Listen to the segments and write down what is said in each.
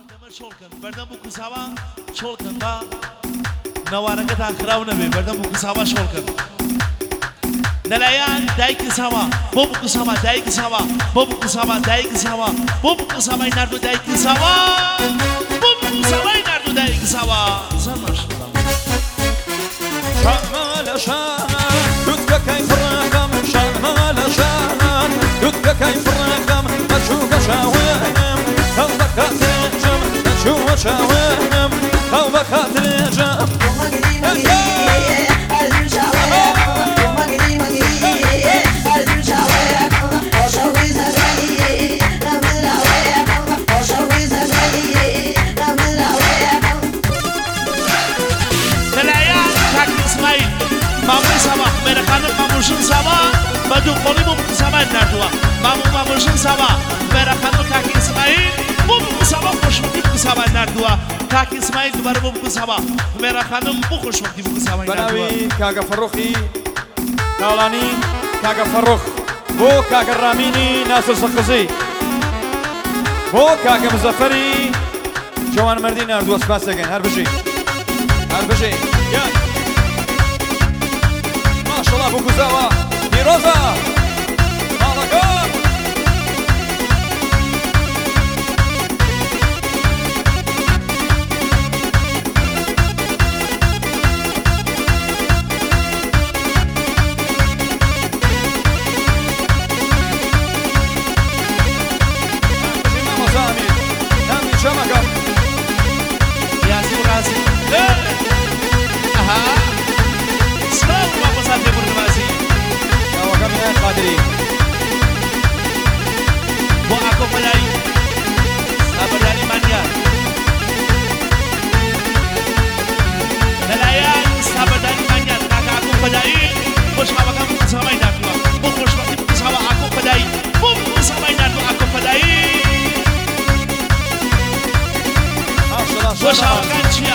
بردم بو کساوا شول کن با نوارنگت آخراو نبی بردم بو کساوا شول کن نلایان دای کساوا بو کساوا دای کساوا بو کساوا دای کساوا بو کساوا نردو دای کساوا بو کساوا نردو دای کساوا زنش شمال شان دوت كاي فرقم شمال شان دوت كاي فرقم مشوق شاوم او بكاترجم مشوق شاوم او بكاترجم مامون سما مرخانه ماموشون سما بدو قولی بوم سما نردوا ماموشون سما مرخانه کاکی اسماعیل بوم سما خوشمدی سما نردوا کاکی اسماعیل دوباره بوم سما مرخانه بو خوشمدی بوم سما نردوا بناوی کاغا فروخی نالانی کاغا فروخ بو کاغا رامینی ناصر سقزی بو کاغا مزفری جوان مردی نردوا سپاس دکن هر بجی یاد ماشاءالله بو گزاوا پیروزا مالکان قادری با اکو پلای سابرداری منیا دلایان سابرداری منیا کاکا اکو پلای خوش خواهم مسامای نردوا بو خوش وقتی مساوا اکو پلای بو مسامای نردوا اکو پلای خوش خواهم چیا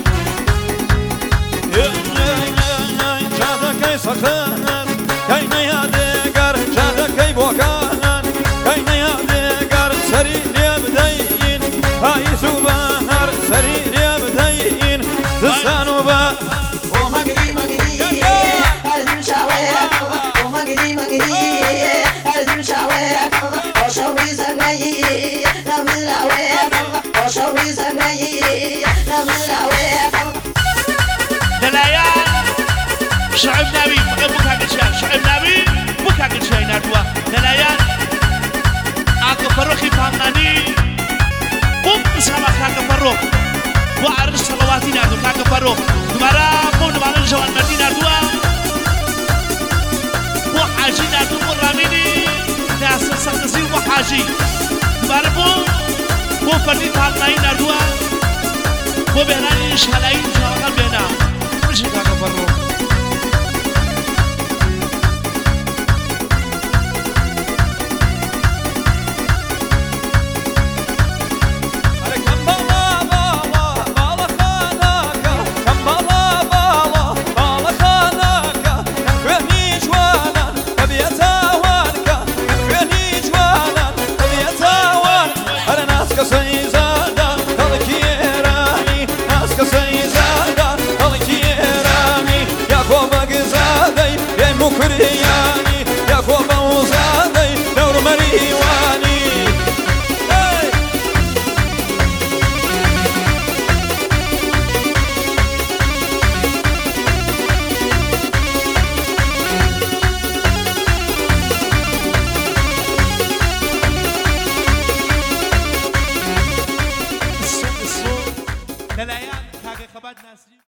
جاده کی سخن کی نیادگر جاده کی بوکان کی نیادگر سری لیبدین های زبان سری لیبدین دستانو با مگری هرزم شاوه مگری هرزم شاوه آشوی زنگی نملاوه آشوی زنگی نملاوه دلایان شعب نبی شعب نبی بکاکل شای نردوا دلایان اکو فروخی فهمنانی بوم سما کاکا فروخ بو عرش صلواتی نردو کاکا فروخ دوباره بو دوباره جوان مردی نردوا بو حاجی نردو بو رامینی ناصر سقزی بو حاجی دوباره بو فردی فهمنانی نردوا بو بهرانی شهلایی